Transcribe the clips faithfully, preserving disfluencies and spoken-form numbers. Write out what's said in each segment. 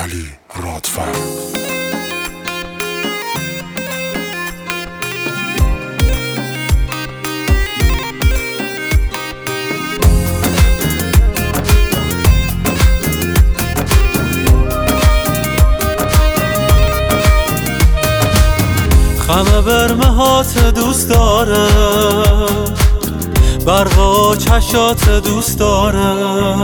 علی رادفر. همه برمهات دوست داره، برقا چشات دوست داره،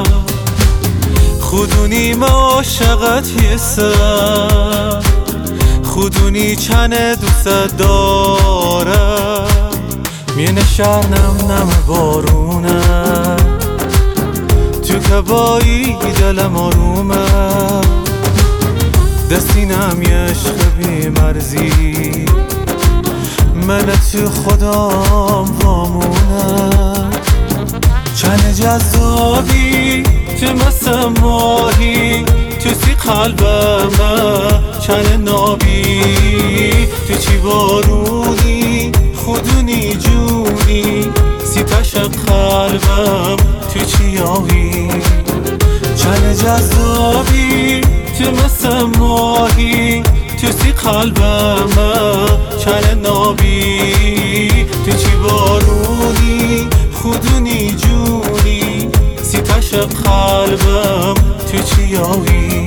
خودونی ما عاشقت حسه، خودونی چنه دوست داره، مینه شهر نم نم بارونه، تو که بایی دلم آرومه، دستینم یه عشق بی مرزی، من تو خودم وامونه، چنه جذابی تو مثل ماهی، تو سی قلبمه چنه نابی، تو چی بارونی خودونی جونی، سی تشق قلبم تو چی آوی، چنه جذابی تو مثل ماهی، تو سی قلبمه چنه نابی، تو چی بارونی خودونی جونی، سی تشق قلبم تو چی آوی.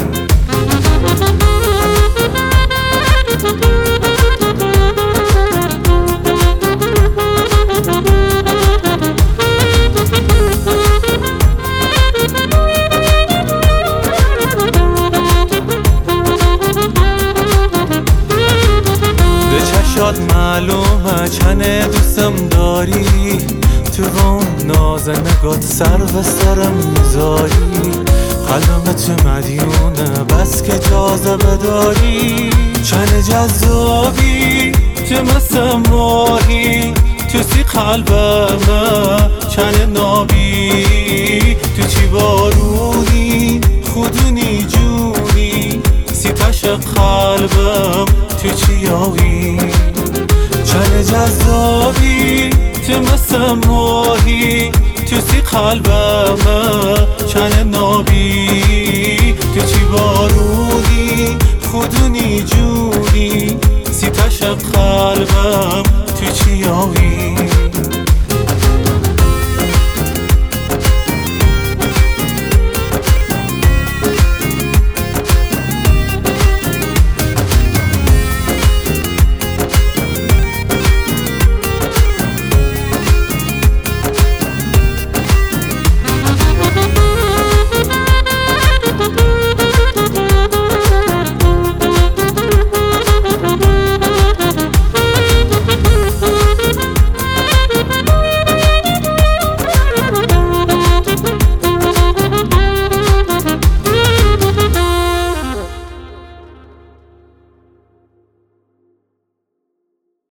شاد معلومه چنه دوستم داری، تو اون ناز نگات سر و سرم میذاری، قلبم تو مدیونه بس که جاذبه داری، چنه جذابی تو مثل ماهی، تو سی قلبمه چنه نابی، تو چی بارونی خودونی جونی، سی تشق قلبم تو چی آوی، چنه جذابی تو مثل ماهی، تو سی قلبمه چنه نابی، تو چی بارونی خودونی جونی، سی تشق قلبم تو چی آوی.